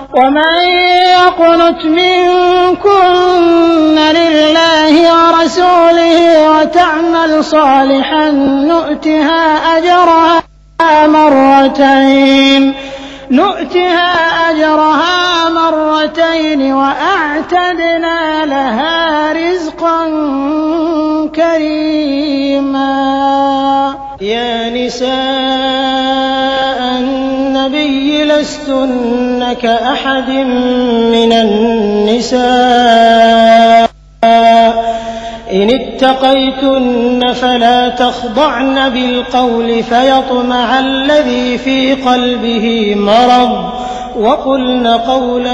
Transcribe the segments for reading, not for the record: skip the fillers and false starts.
ومن يقنت منكن لله ورسوله وتعمل صالحا نؤتها أجرها مرتين وأعتدنا لها رزقا كريما. يا نساء النبي لستن كأحد من النساء إن اتقيتن فلا تخضعن بالقول فيطمع الذي في قلبه مرض وقلن قولا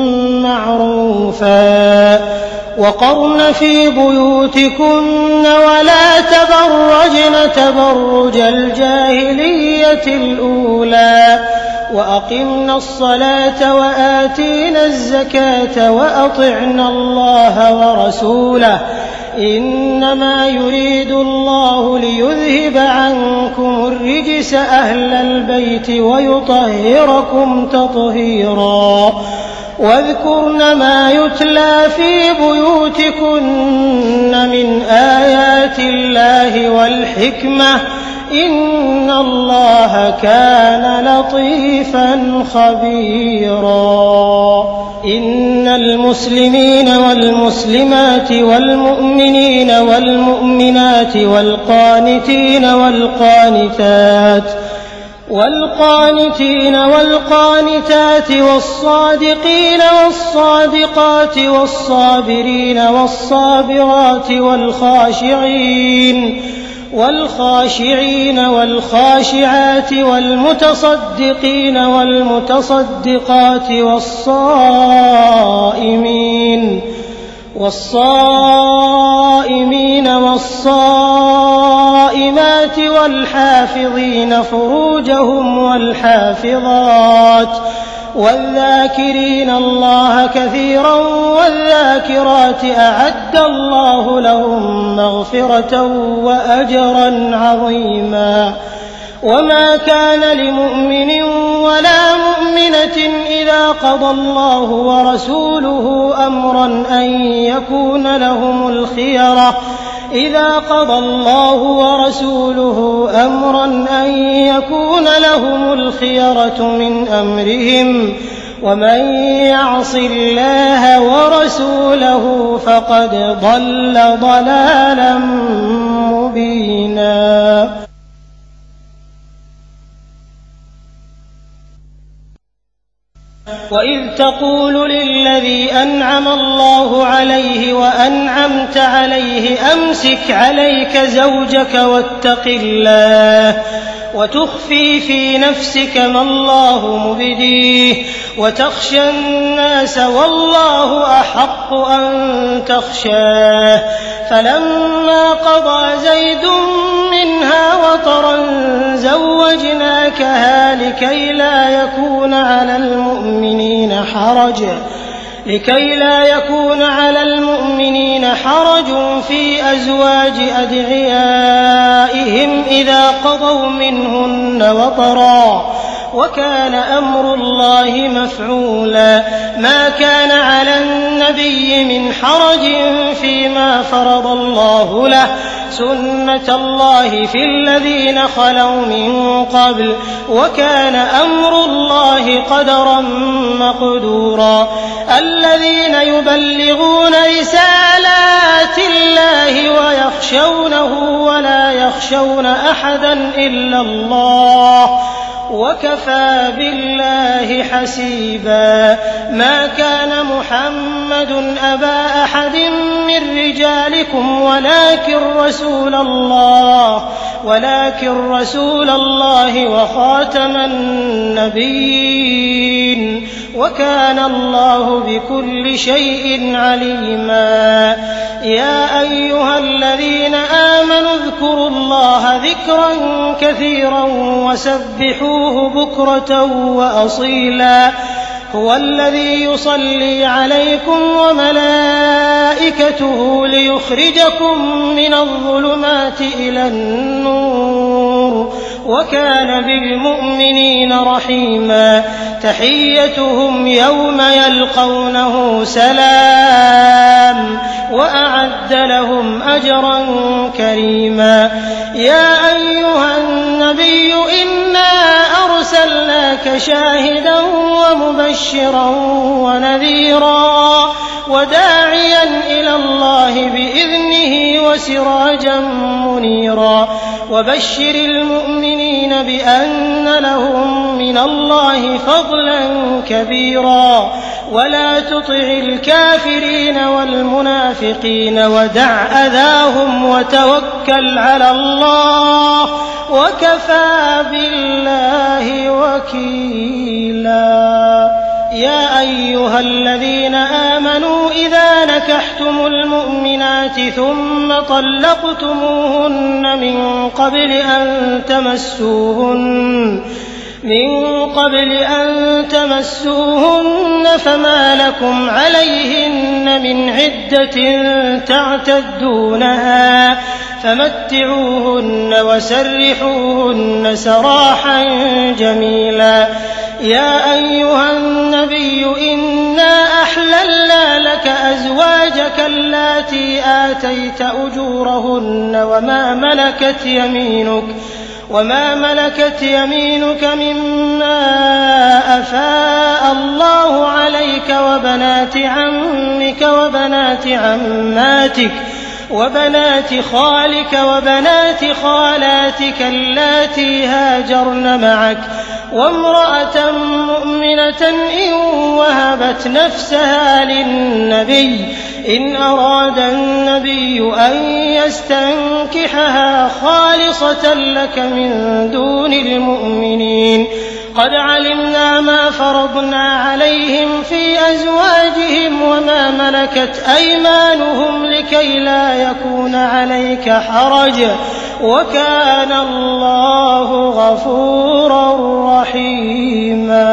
معروفا وقرن في بيوتكن ولا تبرجن تبرج الجاهلية الأولى وأقمنا الصلاة وآتينا الزكاة وأطعنا الله ورسوله إنما يريد الله ليذهب عنكم الرجس أهل البيت ويطهركم تطهيرا. واذكرن ما يتلى في بيوتكن من آيات الله والحكمة إن الله كان لطيفا خبيرا. إن المسلمين والمسلمات والمؤمنين والمؤمنات والقانتين والقانتات والصادقين والصادقات والصابرين والصابرات والخاشعين والخاشعات والمتصدقين والمتصدقات والصائمين والصائمات والحافظين فروجهم والحافظات والذاكرين الله كثيرا والذاكرات أعد الله لهم مغفرة وأجرا عظيما. وما كان لمؤمن ولا مؤمنة إذا قضى الله ورسوله أمرا أن يكون لهم الخيرة من أمرهم ومن يعص الله ورسوله فقد ضل ضلالا مبينا. وإذ تقول للذي أنعم الله عليه وأنعمت عليه أمسك عليك زوجك واتق الله وتخفي في نفسك ما الله مبديه وتخشى الناس والله أحق أن تخشاه. فلما قضى زيد منها وطرا زوجناكها لكي لا يكون على المؤمنين حرج في أزواج أدعيائهم إذا قضوا منهن وطرا وكان أمر الله مفعولا. ما كان على النبي من حرج فيما فرض الله له سنة الله في الذين خلوا من قبل وكان أمر الله قدرا مقدورا. الذين يبلغون رسالات الله ويخشونه ولا يخشون أحدا إلا الله وكفى بالله حسيبا. ما كان محمد أبا أحد من رجالكم ولكن رسول الله وخاتم النبيين وكان الله بكل شيء عليما. يا أيها الذين آمنوا اذكروا الله ذكرا كثيرا وسبحوه بكرة وأصيلا. هو الذي يصلي عليكم وملائكته ليخرجكم من الظلمات إلى النور وكان بالمؤمنين رحيما تحيتهم يوم يلقونه سلام وأعد لهم أجرا كريما يا أيها النبي إنا أرسلناك شاهدا ومبشرا ونذيرا وداعيا إلى الله بإذنه وسراجا منيرا وبشر المؤمنين بأن لهم من الله فضلا كبيرا ولا تطع الكافرين والمنافقين ودع أذاهم وتوكل على الله وكفى بالله وكيلا يا أيها الذين آمنوا إذا نكحتم المؤمنات ثم طلقتموهن من قبل أن تمسوهن فما لكم عليهن من عدة تعتدونها فمتعوهن وسرحوهن سراحا جميلا يا أيها النبي إنا أحللنا لك أزواجك اللاتي آتيت أجورهن وما ملكت يمينك مما أفاء الله عليك وبنات عمك وبنات عماتك وبنات خالك وبنات خالاتك اللاتي هاجرن معك وامرأة مؤمنة إن وهبت نفسها للنبي إن أراد النبي أن يستنكحها خالصة لك من دون المؤمنين قد علمنا ما فرضنا عليهم في أزواجهم وما ملكت أيمانهم لكي لا يكون عليك حرج وكان الله غفورا رحيما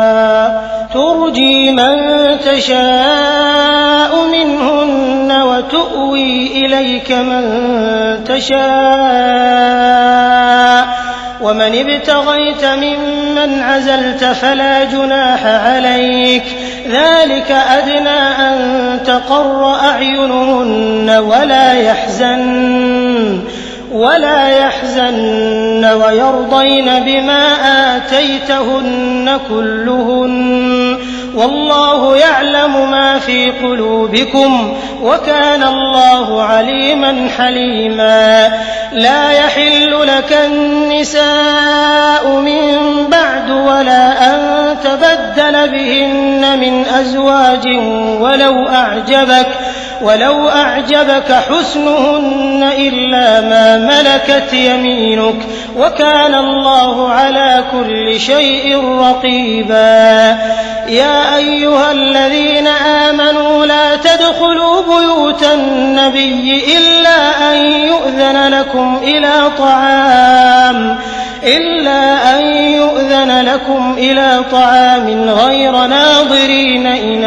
ترجي من تشاء منهن وتؤوي إليك من تشاء ومن ابتغيت ممن عزلت فلا جناح عليك ذلك أدنى أن تقر أعينهن ولا يحزن ويرضين بما آتيتهن كلهن والله يعلم ما في قلوبكم وكان الله عليما حليما لا يحل لك النساء من بعد ولا أن تبدل بهن من أزواج ولو أعجبك حسنهن إلا ما ملكت يمينك وكان الله على كل شيء رقيبا يا أيها الذين آمنوا لا تدخلوا بيوت النبي إلا أن يؤذن لكم إلى طعام غير ناظرين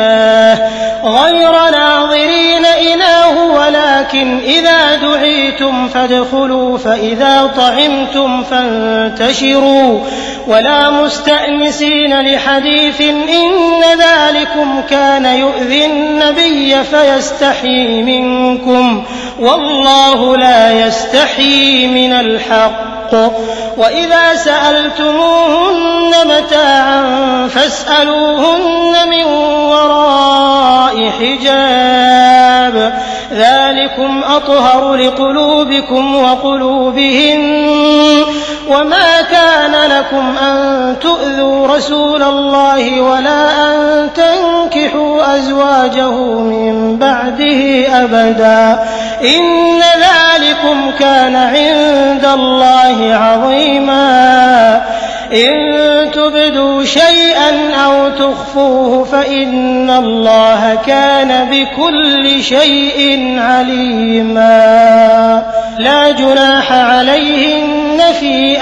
إناه ولكن إذا دعيتم فادخلوا فإذا طعمتم فانتشروا ولا مستأنسين لحديث إن ذلكم كان يؤذي النبي فيستحيي منكم والله لا يستحيي من الحق وإذا سألتموهن متاعا فاسألوهن من وراء حجاب ذلكم أطهر لقلوبكم وقلوبهن وما كان لكم أن تؤذوا رسول الله ولا أن تنكحوا أزواجه من بعده أبدا إن ذلكم كان عند الله عظيما إن تبدوا شيئا أو تخفوه فإن الله كان بكل شيء عليما لا جناح عليهن في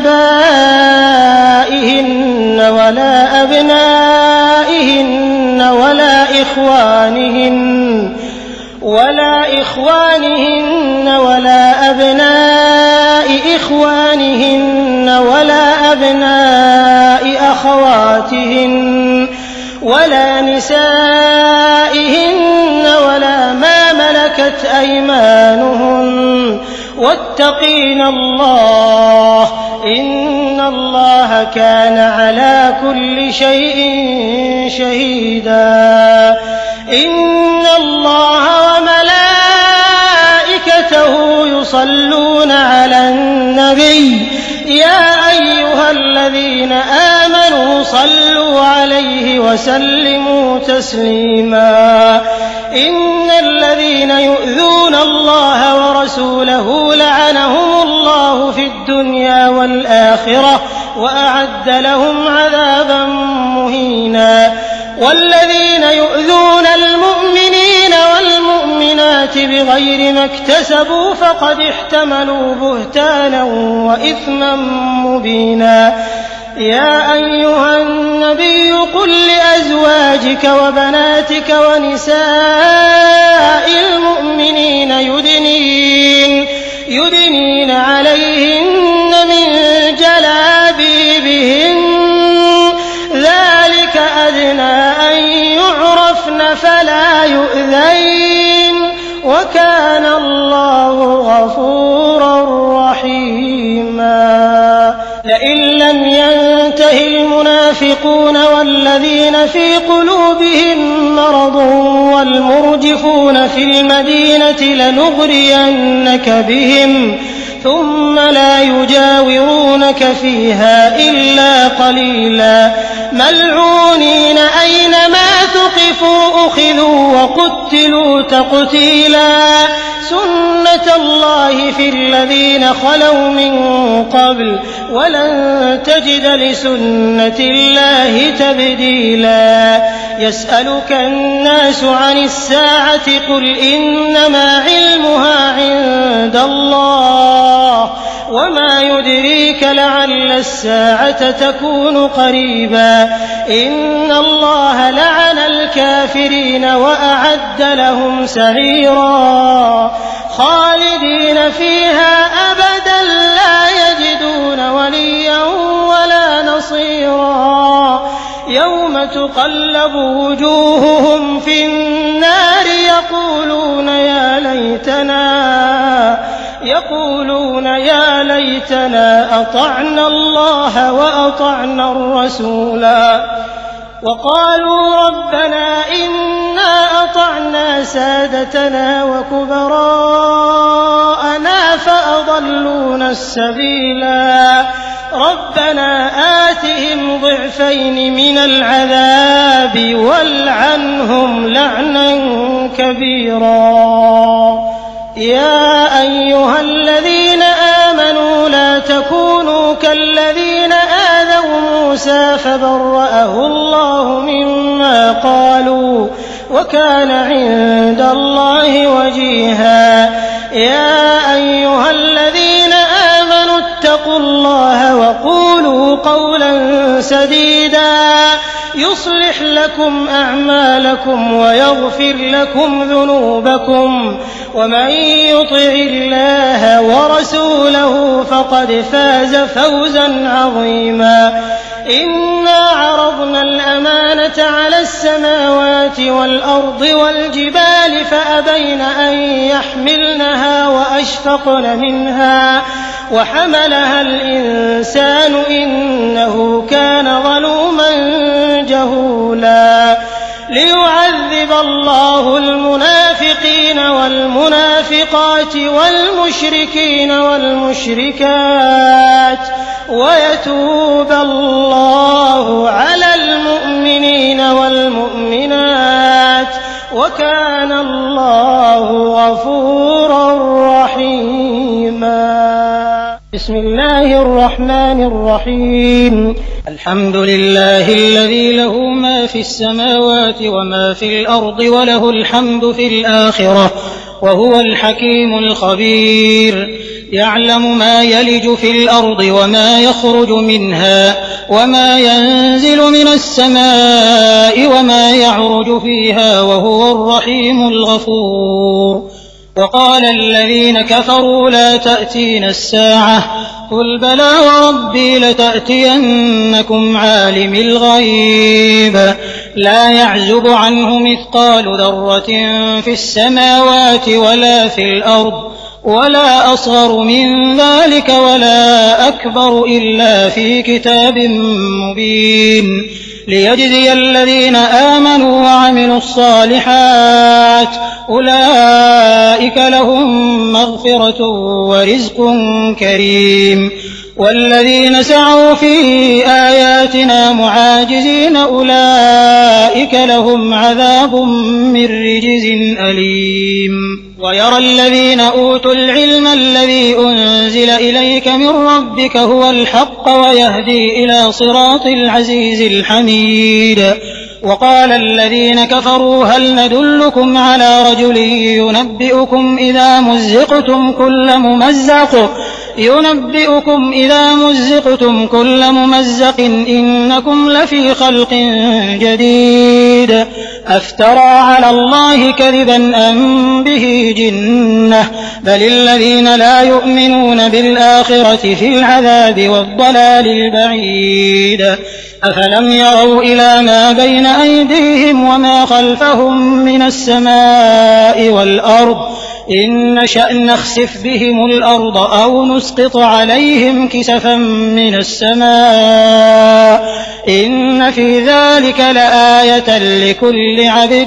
آبائهن ولا أبنائهن ولا إخوانهن ولا أبناء إخوانهن ولا أبناء أخواتهن ولا نسائهن ولا ما ملكت أيمانهن واتقين الله إن الله كان على كل شيء شهيدا إن الله وملائكته يصلون على النبي يا أيها الذين آمنوا صلوا عليه وسلموا تسليما إن الذين يؤذون الله ورسوله لعنهم الله في الدنيا والآخرة وأعد لهم عذابا مهينا والذين يؤذون المؤمنين والمؤمنات بغير ما اكتسبوا فقد احتملوا بهتانا وإثما مبينا يا أيها النبي قل لأزواجك وبناتك ونساء المؤمنين يدنين عليهن من جلابيبهن ذلك أدنى أن يعرفن فلا يؤذين وكان الله غفورا رحيما لئن لم ينته المنافقون والذين في قلوبهم مرض والمرجفون في المدينة لنغرينك بهم ثم لا يجاورونك فيها إلا قليلا ملعونين أينما ثقفوا أخذوا وقتلوا تقتيلا سنة الله في الذين خلوا من قبل ولن تجد لسنة الله تبديلا يسألك الناس عن الساعة قل إنما علمها عند الله وما يدريك لعل الساعة تكون قريبا إن الله لعن الكافرين وأعد لهم سعيرا خالدين فيها أبدا لا يجدون وليا ولا نصيرا يوم تقلب وجوههم في النار يقولون يا ليتنا أطعنا الله وأطعنا الرسولا وقالوا ربنا إنا أطعنا سادتنا وكبراءنا فأضلونا السبيلا ربنا آتهم ضعفين من العذاب والعنهم لعنا كبيرا يا أيها الذين آمنوا لا تكونوا كالذين آذوا موسى فبرأه الله مما قالوا وكان عند الله وجيها يا أيها الذين آمنوا اتقوا الله وقولوا قولا سديدا يصلح لكم أعمالكم ويغفر لكم ذنوبكم ومن يطع الله ورسوله فقد فاز فوزا عظيما إنا عرضنا الأمانة على السماوات والأرض والجبال فأبين أن يحملنها وأشفقن منها وحملها الإنسان إنه كان ظلوما جهولا ليعذب الله المنافقين والمنافقات والمشركين والمشركات ويتوب الله على المؤمنين والمؤمنات وكان الله غفورا رحيما بسم الله الرحمن الرحيم الحمد لله الذي له ما في السماوات وما في الأرض وله الحمد في الآخرة وهو الحكيم الخبير يعلم ما يلج في الأرض وما يخرج منها وما ينزل من السماء وما يعرج فيها وهو الرحيم الغفور. وقال الذين كفروا لا تأتين الساعة قل بلى وربي لتأتينكم عالم الغيب لا يعزب عنه مثقال ذرة في السماوات ولا في الأرض ولا أصغر من ذلك ولا أكبر إلا في كتاب مبين ليجزي الذين آمنوا وعملوا الصالحات أولئك لهم مغفرة ورزق كريم. والذين سعوا في آياتنا معاجزين أولئك لهم عذاب من رجز أليم. ويرى الذين أوتوا العلم الذي أنزل إليك من ربك هو الحق ويهدي إلى صراط العزيز الحميد. وقال الذين كفروا هل ندلكم على رجل ينبئكم إذا مزقتم كل ممزق إنكم لفي خلق جديد أفترى على الله كذبا أم به جنة بل الذين لا يؤمنون بالآخرة في العذاب والضلال البعيد. أفلم يروا إلى ما بين أيديهم وما خلفهم من السماء والأرض إن نشأ نخسف بهم الأرض أو نسقط عليهم كسفا من السماء إن في ذلك لآية لكل عبد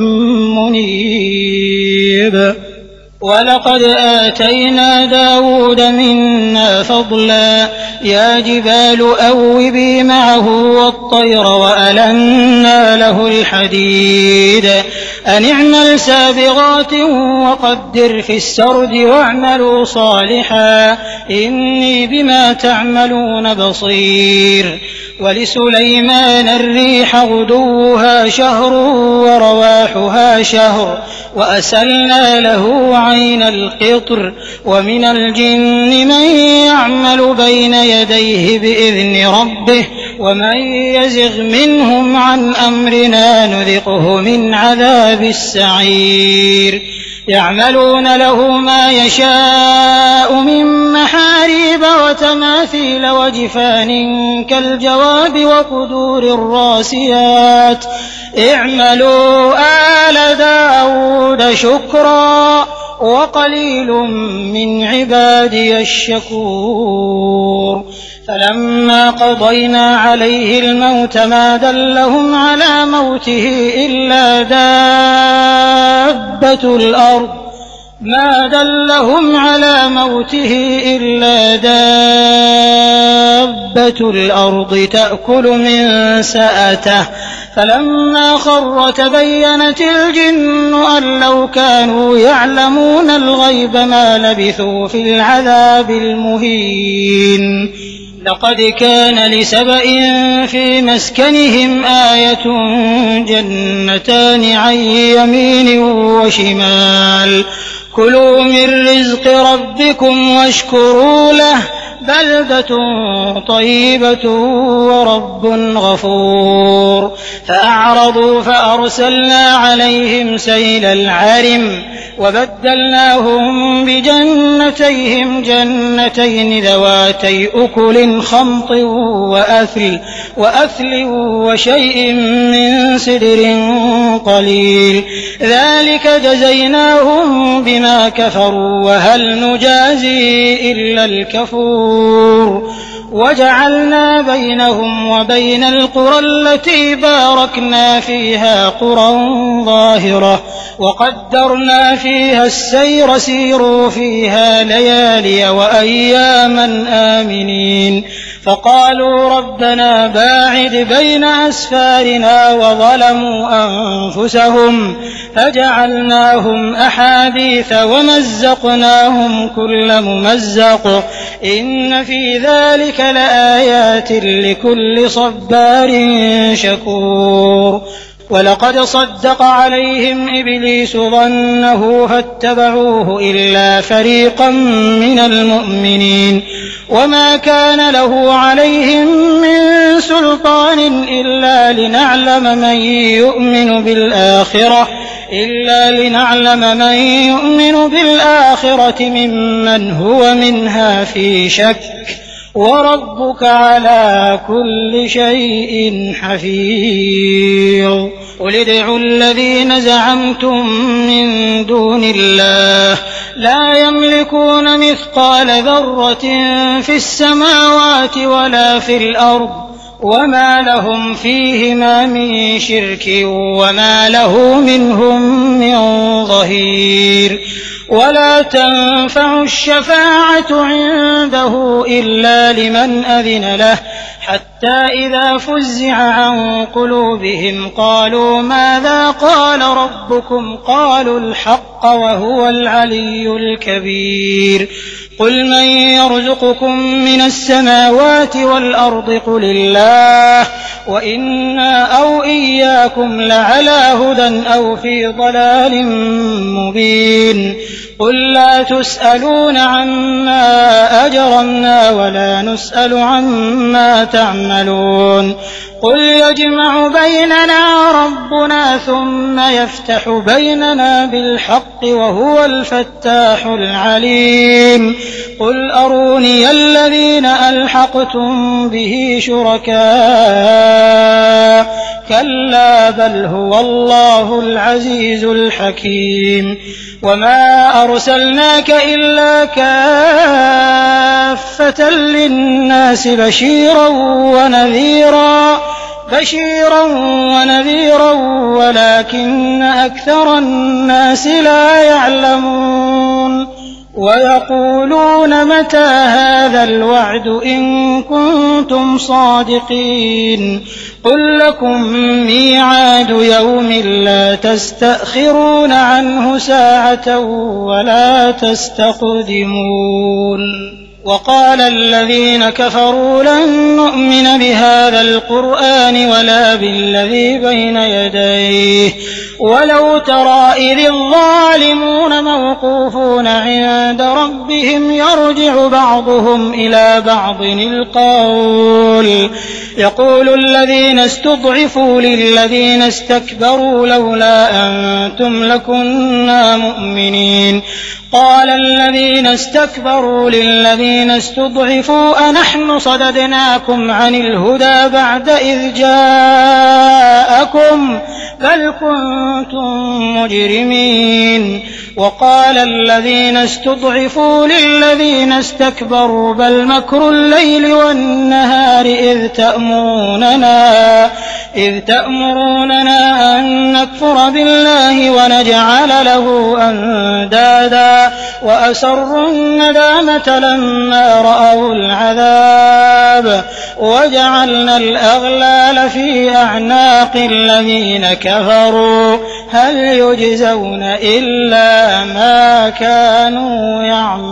منيب. ولقد آتينا داود منا فضلا يا جبال أوبي معه والطير وألنا له الحديد أن اعمل سابغات وقدر في السرد واعملوا صالحا إني بما تعملون بصير. ولسليمان الريح غدوها شهر ورواحها شهر وأسلنا له عين القطر ومن الجن من يعمل بين يديه بإذن ربه ومن يزغ منهم عن أمرنا نذقه من عذاب السعير. يعملون له ما يشاء من محاريب وتماثيل وجفان كالجواب وقدور الراسيات اعملوا آل داود شكرا وقليل من عبادي الشكور. فلما قضينا عليه الموت ما دلهم على موته إلا دابة الأرض تأكل من سأته فلما خر تبينت الجن أن لو كانوا يعلمون الغيب ما لبثوا في العذاب المهين. لقد كان لسبإ في مسكنهم آية جنتان عن يمين وشمال كلوا من رزق ربكم واشكروا له بلدة طيبة ورب غفور. فأعرضوا فأرسلنا عليهم سيل العرم وبدلناهم بجنتيهم جنتين ذواتي أكل خمط وأثل وشيء من سدر قليل ذلك جزيناهم بما كفروا وهل نجازي إلا الكفور. وجعلنا بينهم وبين القرى التي باركنا فيها قرى ظاهرة وقدرنا فيها السير سيروا فيها ليالي وأياما آمنين. فقالوا ربنا باعد بين أسفارنا وظلموا أنفسهم فجعلناهم أحاديث ومزقناهم كل ممزق إن في ذلك لآيات لكل صبار شكور. ولقد صدق عليهم إبليس ظنه فاتبعوه إلا فريقا من المؤمنين وما كان له عليهم من سلطان إلا لنعلم من يؤمن بالآخرة ممن هو منها في شك وربك على كل شيء حفيظ قل ادعوا الذين زعمتم من دون الله لا يملكون مثقال ذرة في السماوات ولا في الأرض وما لهم فيهما من شرك وما له منهم من ظهير ولا تنفع الشفاعة عنده إلا لمن أذن له حتى إذا فزع عن قلوبهم قالوا ماذا قال ربكم قالوا الحق وهو العلي الكبير قل من يرزقكم من السماوات والأرض قل الله وإنا أو إياكم لعلى هدى أو في ضلال مبين قل لا تسألون عما أجرمنا ولا نسأل عما تعملون قل يجمع بيننا ربنا ثم يفتح بيننا بالحق وهو الفتاح العليم قل أروني الذين ألحقتم به شركاء كلا بل هو الله العزيز الحكيم وما أرسلناك إلا كافة للناس بشيرا ونذيرا ولكن أكثر الناس لا يعلمون ويقولون متى هذا الوعد إن كنتم صادقين قل لكم ميعاد يوم لا تستأخرون عنه ساعة ولا تستقدمون وقال الذين كفروا لن نؤمن بهذا القرآن ولا بالذي بين يديه ولو ترى إذ الظالمون موقوفون عند ربهم يرجع بعضهم إلى بعض القول يقول الذين استضعفوا للذين استكبروا لولا أنتم لكنا مؤمنين قال الذين استكبروا للذين استضعفوا أنحن صددناكم عن الهدى بعد إذ جاءكم بل كنتم مجرمين وقال الذين استضعفوا للذين استكبروا بل مكر الليل والنهار إذ تأمروننا أن نكفر بالله ونجعل له أندادا وأسروا الندامة لما رأوا العذاب وجعلنا الأغلال في أعناق الذين كفروا هل يجزون إلا ما كانوا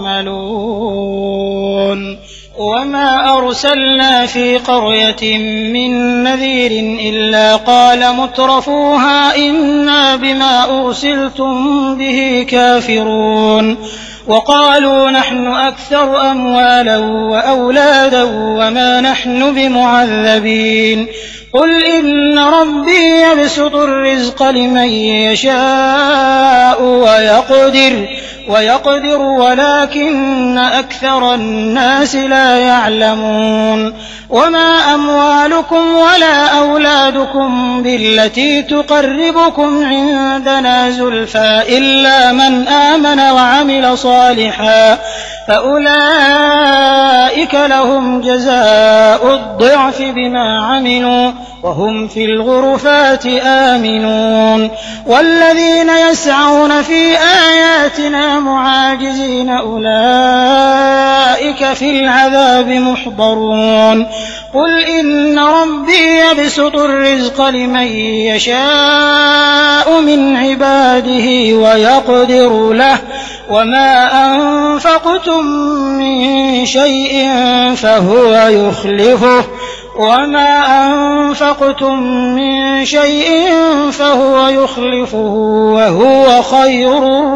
يعملون وما أرسلنا في قرية من نذير إلا قال مترفوها إنا بما أرسلتم به كافرون وقالوا نحن أكثر أموالا وأولادا وما نحن بمعذبين قل إن ربي يبسط الرزق لمن يشاء ويقدر ولكن أكثر الناس لا يعلمون وما أموالكم ولا أولادكم بالتي تقربكم عندنا زلفى إلا من آمن وعمل صالحا فأولئك لهم جزاء الضعف بما عملوا وهم في الغرفات آمنون والذين يسعون في آياتنا معاجزين أولئك في العذاب محضرون قل إن ربي يبسط الرزق لمن يشاء من عباده ويقدر له وما أنفقتم من شيء فهو يخلفه وما أنفقتم من شيء فهو يخلفه وهو خير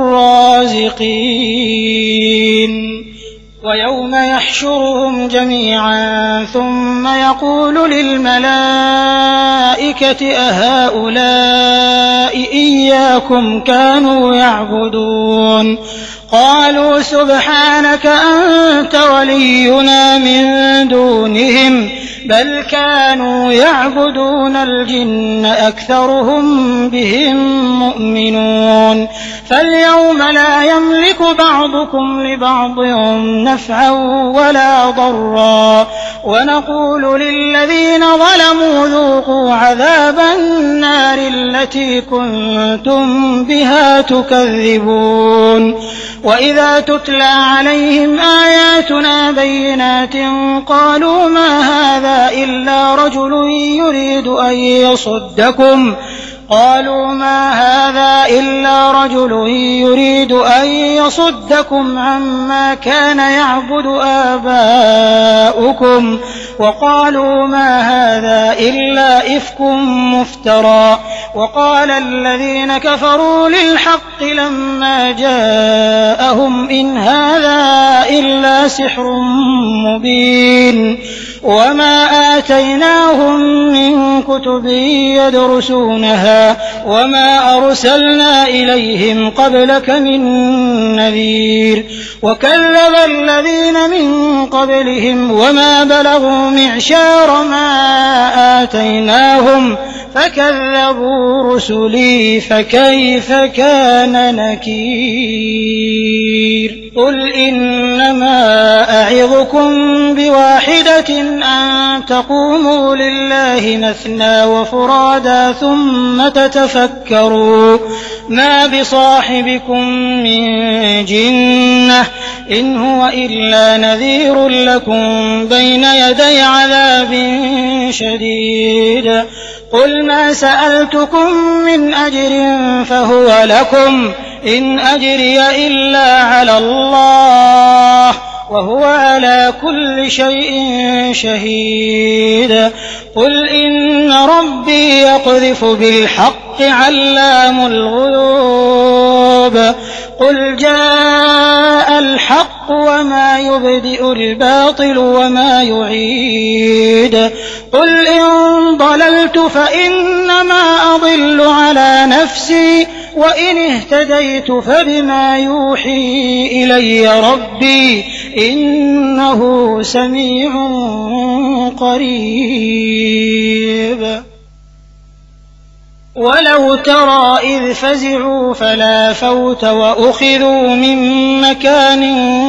الرازقين ويوم يحشرهم جميعا ثم يقول للملائكة أهؤلاء إياكم كانوا يعبدون قالوا سبحانك أنت ولينا من دونهم بل كانوا يعبدون الجن أكثرهم بهم مؤمنون فاليوم لا يملك بعضكم لبعض نفعا ولا ضرا ونقول للذين ظلموا ذوقوا عذاب النار التي كنتم بها تكذبون وإذا تتلى عليهم آياتنا بينات قالوا ما هذا إلا رجل يريد أن يصدكم عما كان يعبد آباؤكم وقالوا ما هذا إلا إفك مفترى وقال الذين كفروا للحق لما جاءهم إن هذا إلا سحر مبين وما آتيناهم من كتب يدرسونها وما أرسلنا إليهم قبلك من نذير وكذب الذين من قبلهم وما بلغوا معشار ما آتيناهم فكذبوا رسلي فكيف كان نكير قل إنما أعظكم بواحدة أن تقوموا لله مثنى وفرادا ثم تتفكروا ما بصاحبكم من جنة إن هو إلا نذير لكم بين يدي عذاب شديد قل ما سألتكم من أجر فهو لكم إن أجري إلا على الله وهو على كل شيء شهيد قل إن ربي يقذف بالحق علام الغيوب قل جاء الحق وما يبدئ الباطل وما يعيد قل إن ضللت فإنما أضل على نفسي وإن اهتديت فبما يوحي إلي ربي إنه سميع قريب ولو ترى إذ فزعوا فلا فوت وأخذوا من مكان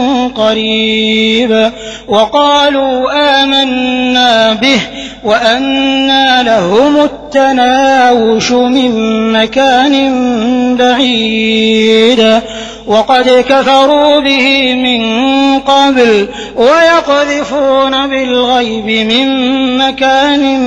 قريب وقالوا آمنا به وأنى لهم التناوش من مكان بعيد وقد كفروا به من قبل ويقذفون بالغيب من مكان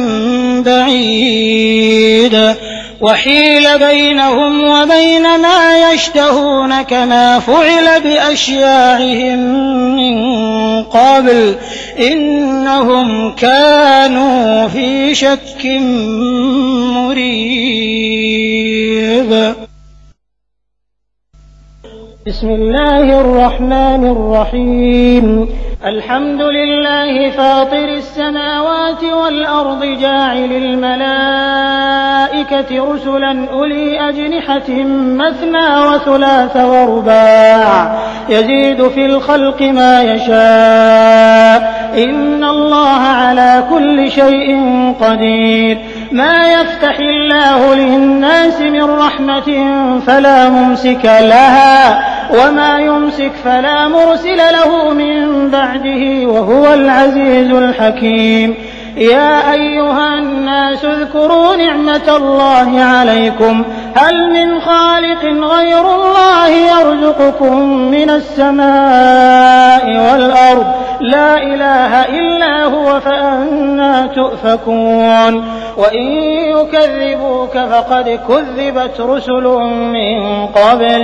بعيد وحيل بينهم وبين ما يشتهون كما فعل بأشياعهم من قبل إنهم كانوا في شك مريب بسم الله الرحمن الرحيم الحمد لله فاطر السماوات والأرض جاعل الملائكة رسلا أولي أجنحة مثنى وثلاث ورباع يزيد في الخلق ما يشاء إن الله على كل شيء قدير ما يفتح الله للناس من رحمة فلا ممسك لها وما يمسك فلا مرسل له من بعده وهو العزيز الحكيم يا أيها الناس اذكروا نعمة الله عليكم هل من خالق غير الله يرزقكم من السماء والأرض لا إله إلا هو فأنى تؤفكون وإن يكذبوك فقد كذبت رسل من قبلك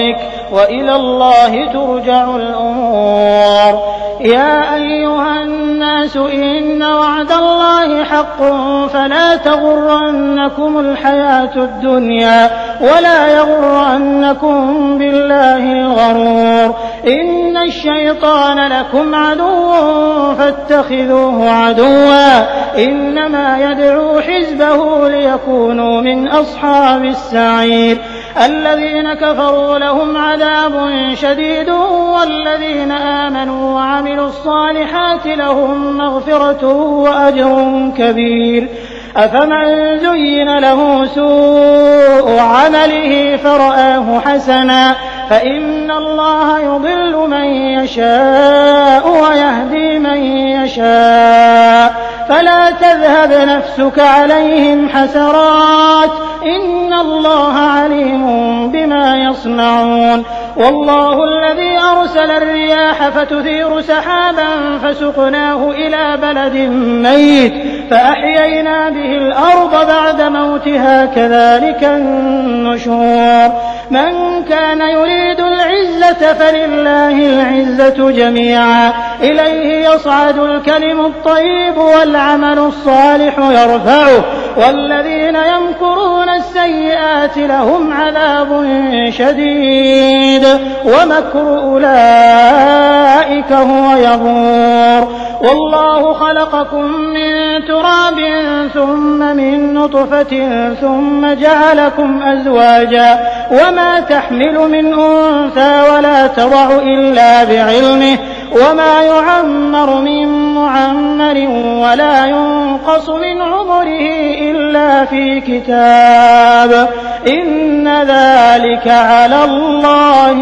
وإلى الله ترجع الأمور. يا أيها الناس إن وعد الله حق فلا تغرنكم الحياة الدنيا ولا يغرنكم بالله الغرور. إن الشيطان لكم عدو فاتخذوه عدوا إنما يدعو حزبه ليكونوا من أصحاب السعير. الذين كفروا لهم عذاب شديد والذين آمنوا وعملوا الصالحات لهم مغفرة وأجر كبير. أفمن زين له سوء عمله فرآه حسنا فإن الله يضل من يشاء ويهدي من يشاء فلا تذهب نفسك عليهم حسرات إن الله عليم بما يصنعون. والله الذي أرسل الرياح فتثير سحابا فسقناه إلى بلد ميت فأحيينا به الأرض بعد موتها كذلك النشور. من كان يريد العزة فلله العزة جميعا إليه يصعد الكلم الطيب والعمل الصالح يرفعه والذين يمكرون السيئات لهم عذاب شديد ومكر أولئك هو يبور. والله خلقكم من تراب ثم من نطفة ثم جعلكم أزواجا وما تحمل من أنثى ولا تضع إلا بعلمه وما يعمر من معمر ولا ينقص من عمره إلا في كتاب إن ذلك على الله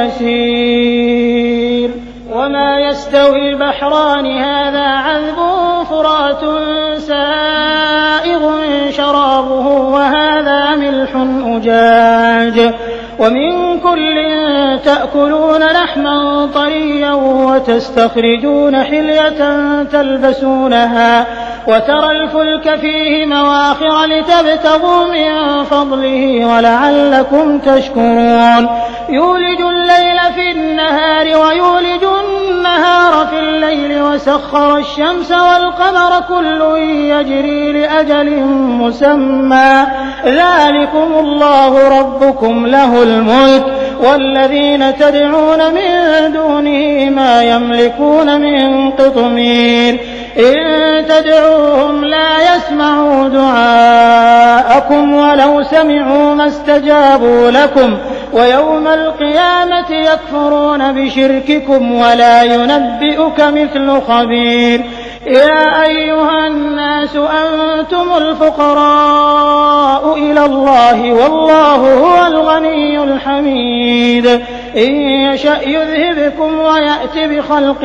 يسير. وما يستوي البحران هذا عذب فرات سائغ شرابه وهذا ملح أجاج ومن كل تأكلون لحما طريا وتستخرجون حلية تلبسونها وترى الفلك فيه مواخر لتبتغوا من فضله ولعلكم تشكرون. يولج الليل في النهار ويولج النهار في الليل وسخر الشمس والقمر كل يجري لأجل مسمى ذلكم الله ربكم له الملك والذين تدعون من دونه ما يملكون من قطمير. إن تدعوهم لا يسمعوا دعاءكم ولو سمعوا ما استجابوا لكم ويوم القيامة يكفرون بشرككم ولا ينبئك مثل خبير. يا أيها الناس أنتم الفقراء إلى الله والله هو الغني الحميد. إن يشأ يذهبكم ويأت بخلق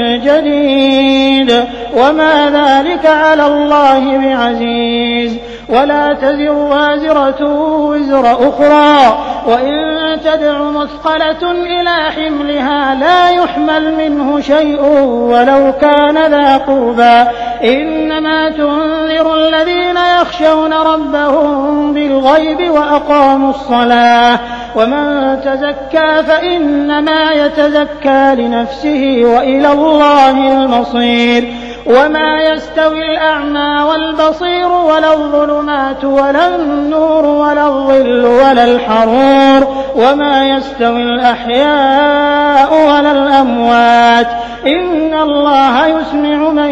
جديد وما ذلك على الله بعزيز. ولا تزر وازرة وزر أخرى وإن تدع مثقلة إلى حملها لا يحمل منه شيء ولو كان ذا قربى إنما تنذر الذين يخشون ربهم بالغيب وأقاموا الصلاة ومن تزكى فإنما يتزكى لنفسه وإلى الله المصير. وما يستوي الأعمى والبصير ولا الظلمات ولا النور ولا الظل ولا الحرور وما يستوي الأحياء ولا الأموات إن الله يسمع من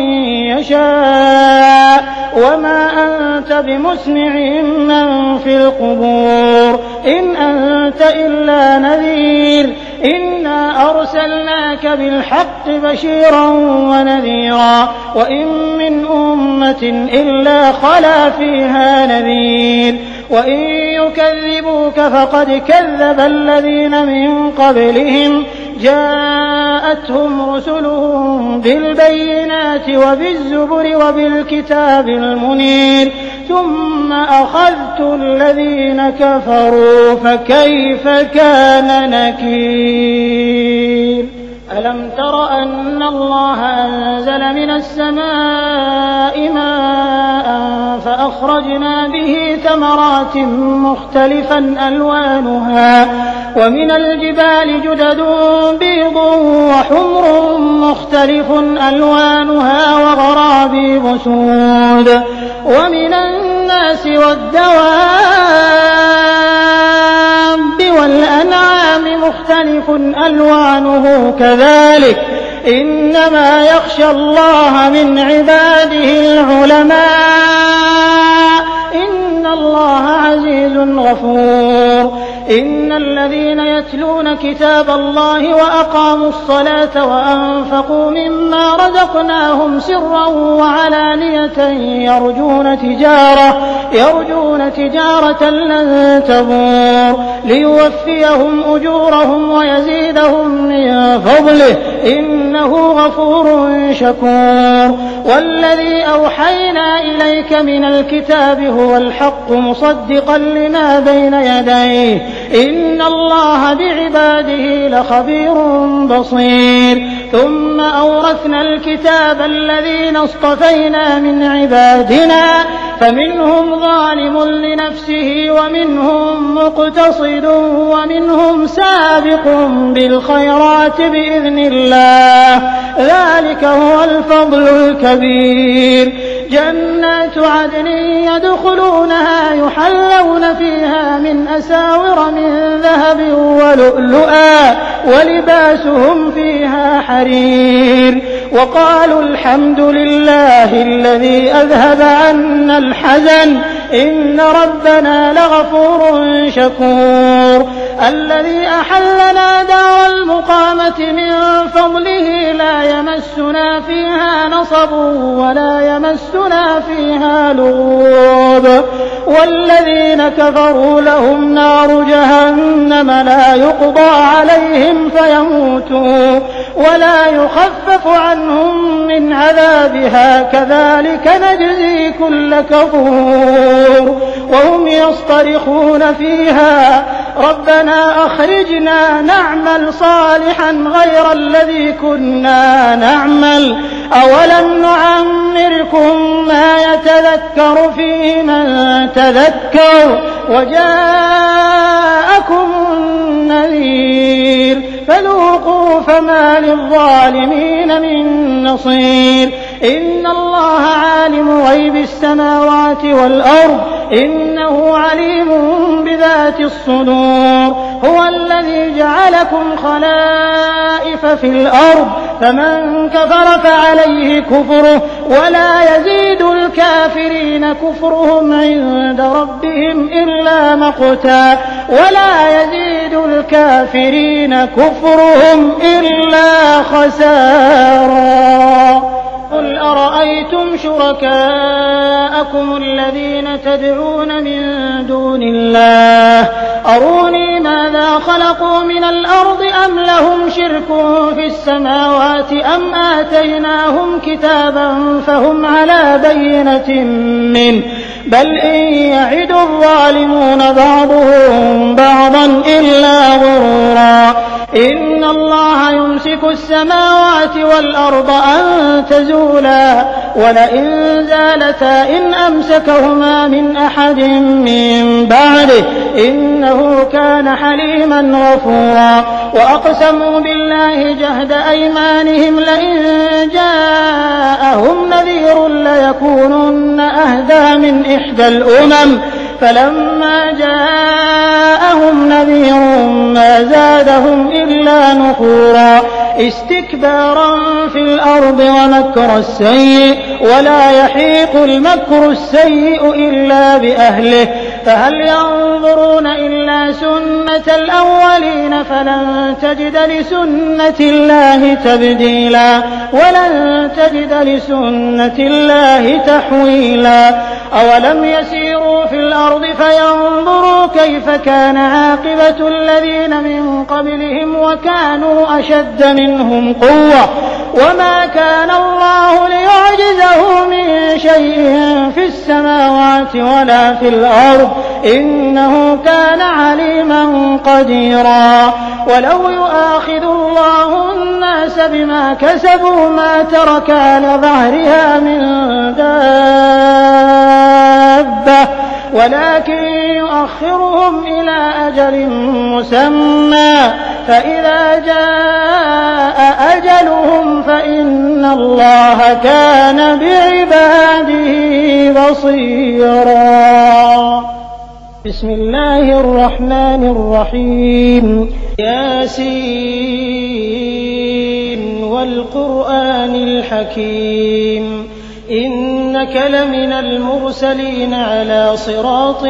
يشاء وما أنت بمسمع من في القبور إن أنت إلا نذير. إنا أرسلناك بالحق بشيرا ونذيرا وإن من أمة إلا خلا فيها نذير. وإن يكذبوك فقد كذب الذين من قبلهم جاءتهم رسلهم بالبينات وبالزبر وبالكتاب المنير ثم أخذت الذين كفروا فكيف كان نكير. ألم تر أن الله أنزل من السماء ماء فأخرجنا به ثمرات مختلفا ألوانها ومن الجبال جدد بيض وحمر مختلف ألوانها وغرابيب سود ومن الناس والدواب والأنعام مختلف ألوانه كذلك إنما يخشى الله من عباده العلماء إن الله عزيز غفور إن الذين يتلون كتاب الله وأقاموا الصلاة وأنفقوا مما رزقناهم سرا وعلانية يرجون تجارة لن تبور ليوفيهم أجورهم ويزيدهم من فضله إنه غفور شكور والذي أوحينا إليك من الكتاب هو الحق مصدقا لما بين يديه إن الله بعباده لخبير بصير ثم أورثنا الكتاب الذين اصطفينا من عبادنا فمنهم ظالم لنفسه ومنهم مقتصد ومنهم سابق بالخيرات بإذن الله ذلك هو الفضل الكبير جنات عدن يدخلونها يحلون فيها من أساور من ذهب ولؤلؤا ولباسهم فيها حرير وقالوا الحمد لله الذي أذهب عنا الحزن إن ربنا لغفور شكور الذي أحلنا دار المقامة من فضله لا يمسنا فيها نصب ولا يمسنا فيها لغوب والذين كفروا لهم نار جهنم لا يقضى عليهم فيموتوا ولا يخفف عنهم من عذابها كذلك نجزي كل كفور وهم يصطرخون فيها ربنا أخرجنا نعمل صالحا غير الذي كنا نعمل أولم نعمركم ما يتذكر فيه من تذكر وجاءكم النذير فذوقوا فما للظالمين من نصير إن الله عالم غيب السماوات والأرض إنه عليم بذات الصدور هو الذي جعلكم خلائف في الأرض فمن كفر فعليه كفره ولا يزيد الكافرين كفرهم عند ربهم إلا مقتا ولا يزيد الكافرين كفرهم إلا خسارا قل أرأيتم شركاءكم الذين تدعون من دون الله أروني ماذا خلقوا من الأرض أم لهم شرك في السماوات أم آتيناهم كتابا فهم على بينة منه بل إن يعد الظالمون بعضهم بعضا إلا غرورا إن الله يمسك السماوات والأرض أن تزولا ولئن زالتا إن أمسكهما من أحد من بعده إنه كان حليما غفورا وأقسموا بالله جهد أيمانهم لئن جاءهم نذير ليكونن أهدى من إحدى الأمم فلما جاءهم نذير ما زادهم إلا نفورا استكبارا في الأرض ومكر السيء ولا يحيق المكر السيء إلا بأهله فهل ينظرون إلا سنة الأولين فلن تجد لسنة الله تبديلا ولن تجد لسنة الله تحويلا أولم يسيروا في الأرض فينظروا كيف كان عاقبة الذين من قبلهم وكانوا أشد منهم قوة وما كان الله ليعجزه من شيء في السماوات ولا في الأرض إنه كان عليما قديرا ولو يؤاخذ الله الناس بما كسبوا ما ترك على ظهرها من دابة دابة ولكن يؤخرهم إلى أجل مسمى فإذا جاء أجلهم فإن الله كان بعباده بصيرا. بسم الله الرحمن الرحيم. ياسين والقرآن الحكيم إنك لمن المرسلين على صراط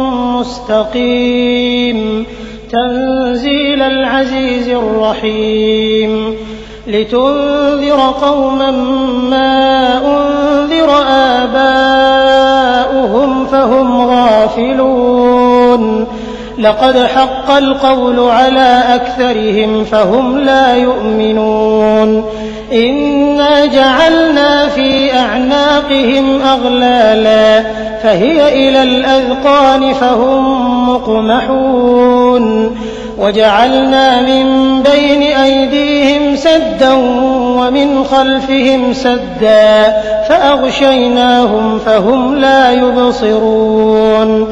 مستقيم تنزيل العزيز الرحيم لتنذر قوما ما أنذر آباؤهم فهم غافلون لقد حق القول على أكثرهم فهم لا يؤمنون إنا جعلنا في أعناقهم أغلالا فهي إلى الأذقان فهم مقمحون وجعلنا من بين أيديهم سدا ومن خلفهم سدا فأغشيناهم فهم لا يبصرون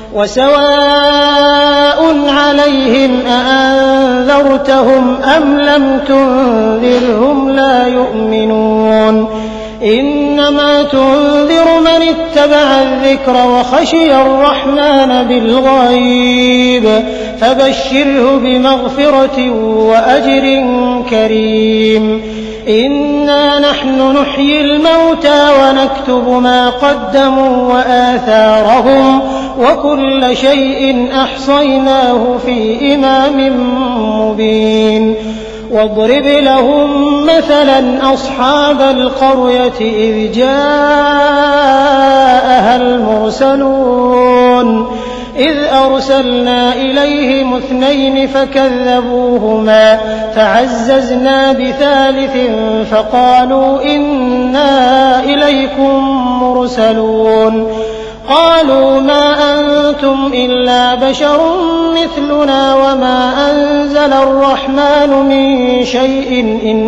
وسواء عليهم أأنذرتهم أم لم تنذرهم لا يؤمنون إنما تنذر من اتبع الذكر وخشي الرحمن بالغيب فبشره بمغفرة وأجر كريم إنا نحن نحيي الموتى ونكتب ما قدموا وآثارهم وكل شيء أحصيناه في إمام مبين واضرب لهم مثلا أصحاب القرية إذ جاءها المرسلون إذ أرسلنا إليهم 2 فكذبوهما فعززنا بثالث فقالوا إنا إليكم مرسلون قالوا ما أنتم إلا بشر مثلنا وما أنزل الرحمن من شيء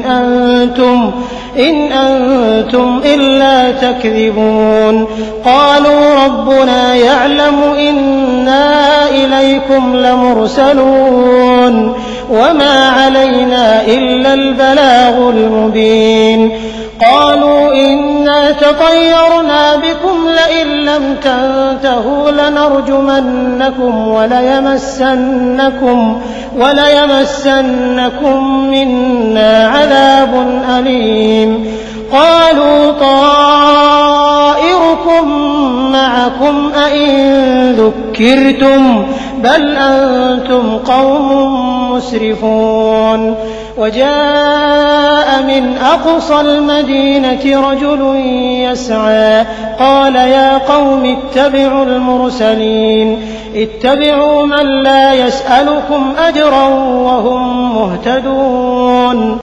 إن أنتم إلا تكذبون قالوا ربنا يعلم إنا إليكم لمرسلون وما علينا إلا البلاغ المبين قالوا إنا تطيرنا بكم لئن لم تنتهوا لنرجمنكم وليمسنكم منا عذاب أليم قالوا طائركم معكم أئن ذكرتم بل أنتم قوم مسرفون وجاء من أقصى المدينة رجل يسعى قال يا قوم اتبعوا المرسلين اتبعوا من لا يسألكم أجرا وهم مهتدون